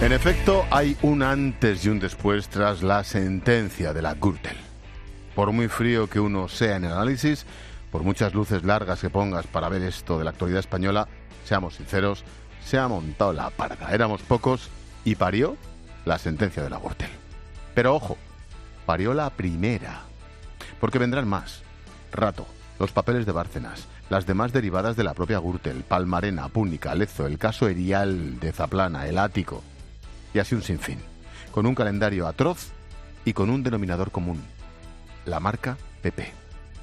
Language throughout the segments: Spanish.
En efecto, hay un antes y un después tras la sentencia de la Gürtel. Por muy frío que uno sea en el análisis, por muchas luces largas que pongas para ver esto de la actualidad española, seamos sinceros, se ha montado la parda. Éramos pocos y parió la sentencia de la Gürtel. Pero ojo, parió la primera, porque vendrán más. Rato, los papeles de Bárcenas, las demás derivadas de la propia Gürtel, Palmarena, Púnica, Lezo, el caso Erial de Zaplana, el Ático, y así un sinfín, con un calendario atroz y con un denominador común, la marca PP.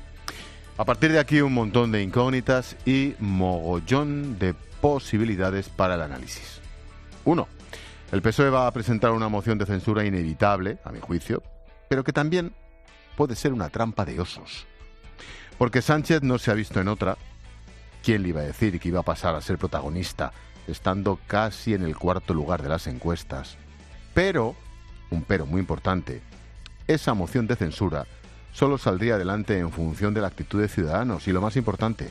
A partir de aquí un montón de incógnitas y mogollón de posibilidades para el análisis. 1. El PSOE va a presentar una moción de censura inevitable, a mi juicio, pero que también puede ser una trampa de osos. Porque Sánchez no se ha visto en otra. ¿Quién le iba a decir que iba a pasar a ser protagonista, estando casi en el cuarto lugar de las encuestas? Pero, un pero muy importante, esa moción de censura solo saldría adelante en función de la actitud de Ciudadanos y, lo más importante,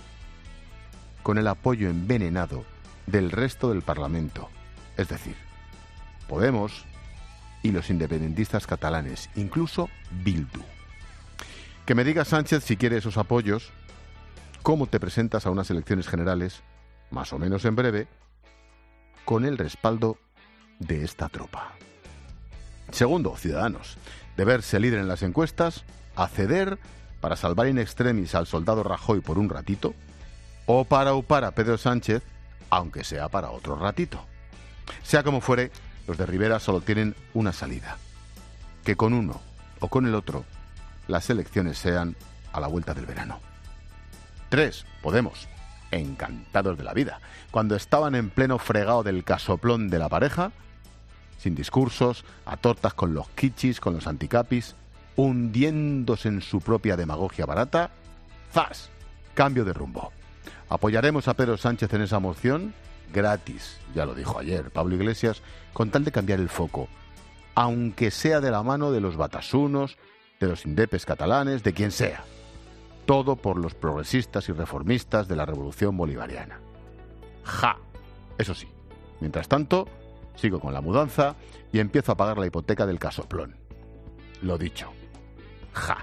con el apoyo envenenado del resto del Parlamento, es decir, Podemos y los independentistas catalanes, incluso Bildu. Que me diga Sánchez, si quiere esos apoyos, cómo te presentas a unas elecciones generales, más o menos en breve, con el respaldo de esta tropa. Segundo, Ciudadanos, de verse líder en las encuestas, a ceder para salvar in extremis al soldado Rajoy por un ratito, o para upar a Pedro Sánchez, aunque sea para otro ratito. Sea como fuere, los de Rivera solo tienen una salida: que con uno o con el otro las elecciones sean a la vuelta del verano. 3. Podemos, encantados de la vida, cuando estaban en pleno fregado del casoplón de la pareja, sin discursos, a tortas con los kichis, con los anticapis, hundiéndose en su propia demagogia barata, ¡zas! Cambio de rumbo. Apoyaremos a Pedro Sánchez en esa moción gratis, ya lo dijo ayer Pablo Iglesias, con tal de cambiar el foco, aunque sea de la mano de los batasunos, de los indepes catalanes, de quien sea. Todo por los progresistas y reformistas de la revolución bolivariana. ¡Ja! Eso sí, mientras tanto, sigo con la mudanza y empiezo a pagar la hipoteca del casoplón. Lo dicho. ¡Ja!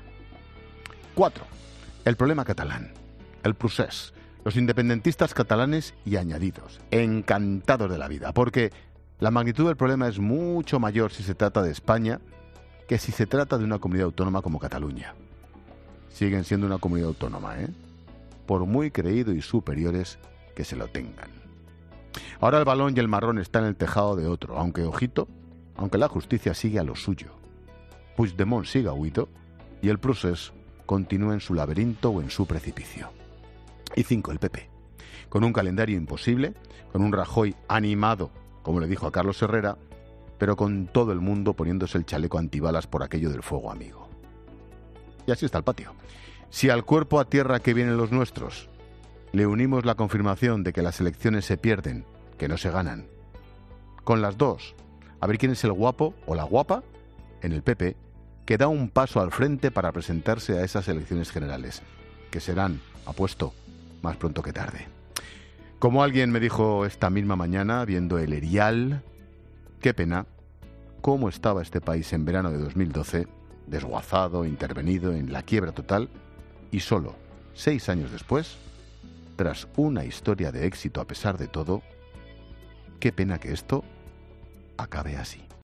4. El problema catalán. El procés. Los independentistas catalanes y añadidos. Encantados de la vida, porque la magnitud del problema es mucho mayor si se trata de España que si se trata de una comunidad autónoma como Cataluña. Siguen siendo una comunidad autónoma, por muy creído y superiores que se lo tengan. Ahora el balón y el marrón está en el tejado de otro, aunque, ojito, aunque la justicia sigue a lo suyo. Puigdemont siga huido y el procés continúa en su laberinto o en su precipicio. Y 5, el PP. Con un calendario imposible, con un Rajoy animado, como le dijo a Carlos Herrera, pero con todo el mundo poniéndose el chaleco antibalas por aquello del fuego amigo. Y así está el patio. Si al cuerpo a tierra que vienen los nuestros le unimos la confirmación de que las elecciones se pierden, que no se ganan, con las dos, a ver quién es el guapo o la guapa en el PP que da un paso al frente para presentarse a esas elecciones generales, que serán, apuesto, más pronto que tarde. Como alguien me dijo esta misma mañana, viendo el Erial, qué pena cómo estaba este país en verano de 2012, desguazado, intervenido, en la quiebra total, y solo 6 años después, tras una historia de éxito a pesar de todo, qué pena que esto acabe así.